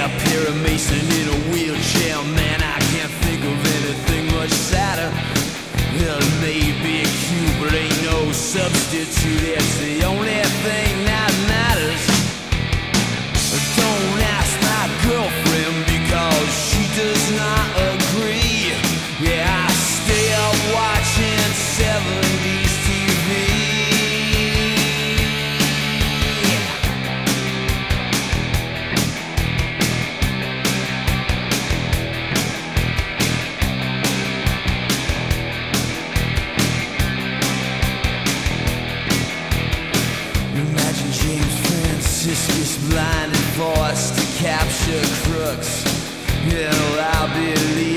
Yeah, Perry Mason in a wheelchair, man, I can't think of anything much sadder. Well, maybe cute, but ain't no substitute. It's the only thing that matters. Don't ask my girlfriend because she does not agree. Yeah, I stay up watching 70s TV. Imagine James Franciscus blinded voice to capture crooks. Hell, I believe